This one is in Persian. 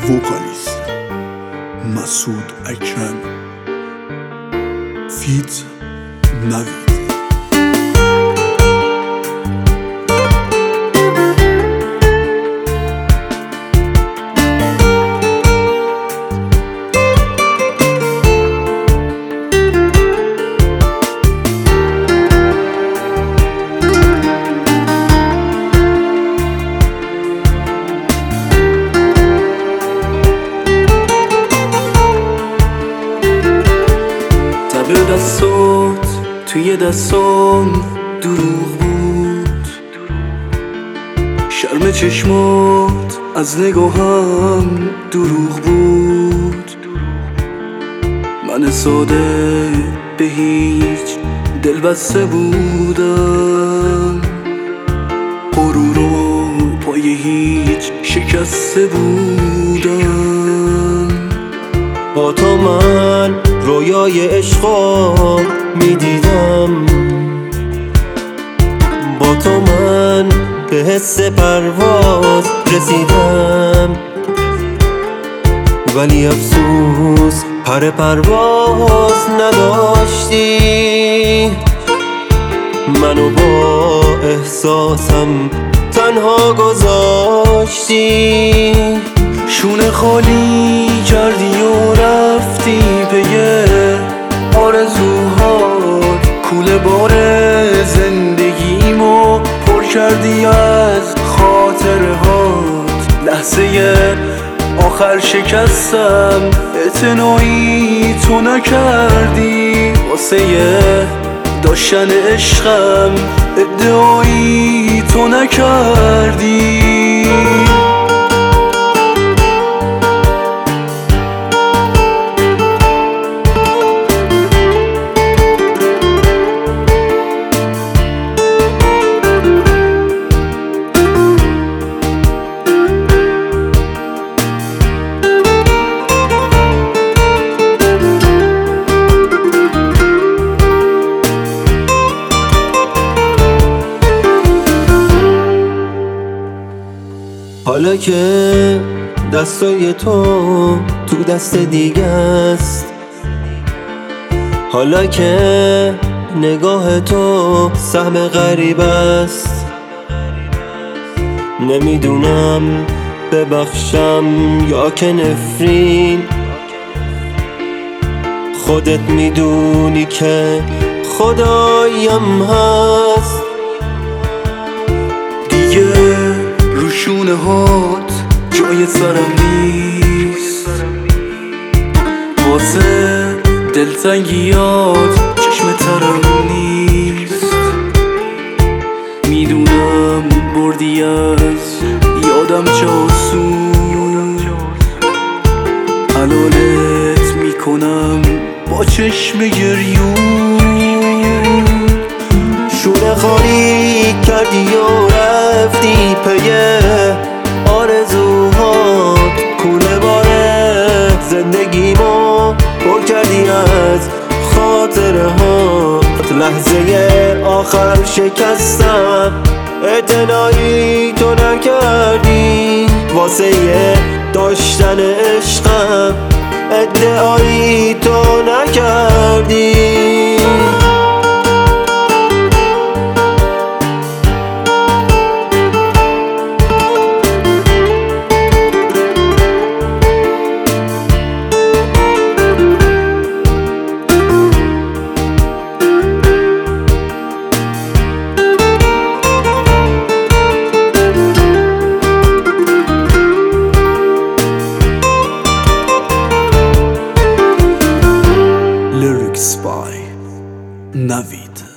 وکالیست مسعود اکرم، فیت نوید. تب دستات توی دستام دروغ بود، شرم چشمات از نگاهم دروغ بود. من ساده به هیچ دل بسته بودم، غرور و پای هیچ شکسته بودم. با تو من رویای عشقا میدیدم، با تو من به حس پرواز رسیدم، ولی افسوس پر پرواز نداشتی. منو با احساسم تنها گذاشتی. شونه خالی کردی و رفتی پی آرزوهات، کوله بار زندگیمو پر کردی از خاطرهات. لحظه آخر شکستم، اعتنایی تو نکردی. واسه داشتن عشقم ادعایی تو نکردی. حالا که دستای تو دست دیگه است، حالا که نگاه تو سهم غریب است، نمیدونم ببخشم یا که نفرین. خودت میدونی که خدایم هست. دیگه روشونه هات جای سرم نیست، واسه دلتنگیات چشم ترم نیست. میدونم بردی از یادم جاسون، حلالت میکنم با چشم گریون. شونه خالی کردی و رفتی پی آرزوهات، کوله باره زندگیمو پر کردی از خاطرهات. لحظه آخر شکستم، اعتنایی تو نکردی. واسه داشتن عشقم ادعایی تو نکردی. Lyrics by Navid.